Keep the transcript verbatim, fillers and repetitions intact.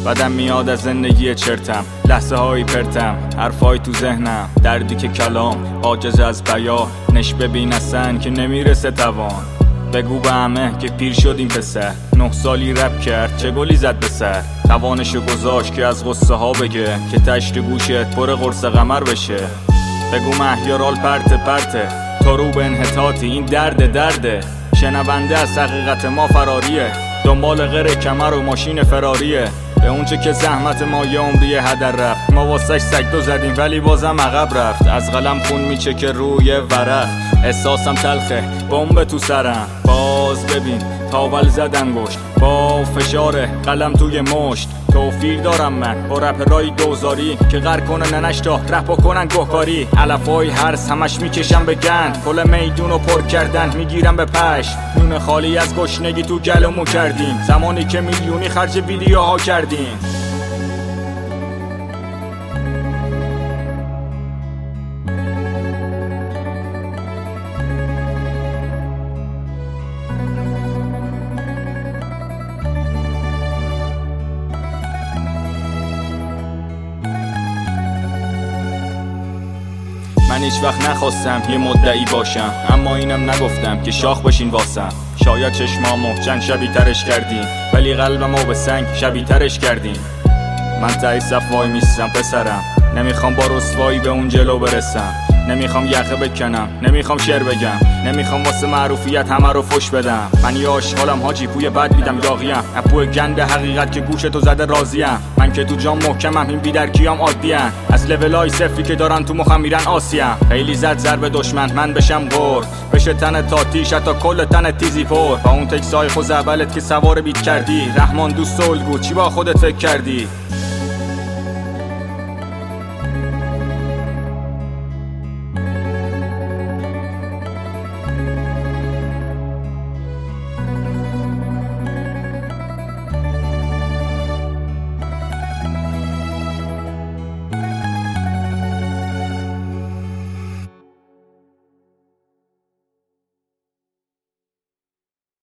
بدم میاد از زندگی چرتم، لحظه های پرتم، حرفای تو ذهنم، دردی که کلام عاجز از بیان، نش ببین اصلا که نمیرسه توان. بگو به همه که پیر شد این پسر، نه سالی رپ کرد چه گلی زد به سر، توانشو گذاشت که از غصه ها بگه که تشت گوشت پر قرص قمر بشه. بگو مهیارال پرت پرته، تو رو به انحطاطی، این درد درده، شنونده از حقیقت ما فراریه، دنبال غیر کمر و ماشین فراریه، به اونچه که زحمت ما یه عمری هدر رفت، ما واسش سگدو زدیم ولی بازم عقب رفت، از قلم خون میچکه روی ورق، احساسم تلخه بمب تو سرم، باز ببین تاول زد انگشت با فشار قلم توی مشت، توفیر دارم من با رپ رای دوزاری که غر کنه ننش تا رپا کنن گهکاری، علفای هرس همش میکشم به گند، کل میدونو پر کردن میگیرم به پش، نون خالی از گشنگی تو گلومو کردیم، زمانی که میلیونی خرج ویدیوها کردیم. من هیچ وقت نخواستم یه مدعی باشم، اما اینم نگفتم که شاخ باشین واسم، شاید چشمامو چند شبیه ترش کردیم ولی قلبمو به سنگ شبیه ترش کردیم. من تایی صف وای میستم پسرم، نمیخوام با رسوایی به اون جلو برسم، نمیخوام یخه بکنم، نمیخوام شعر بگم، نمیخوام واسه معروفیت همه رو فش بدم. من یه آشغالم حاجی، پوی بد میدم داغیم، اپوی گند حقیقت که گوشتو زده راضیم، من که تو جام محکمم این بیدرکیام عادیم، از لولای صفری که دارن تو مخم میرن آسیم، خیلی زد ضرب دشمن من بشم غر، بشه تن تا تیش تا کل تن تیزی پر، با اون تکسای خوز اولت که سوار بیت کردی، رحمان دوست الگو چی با خودت فکر کردی؟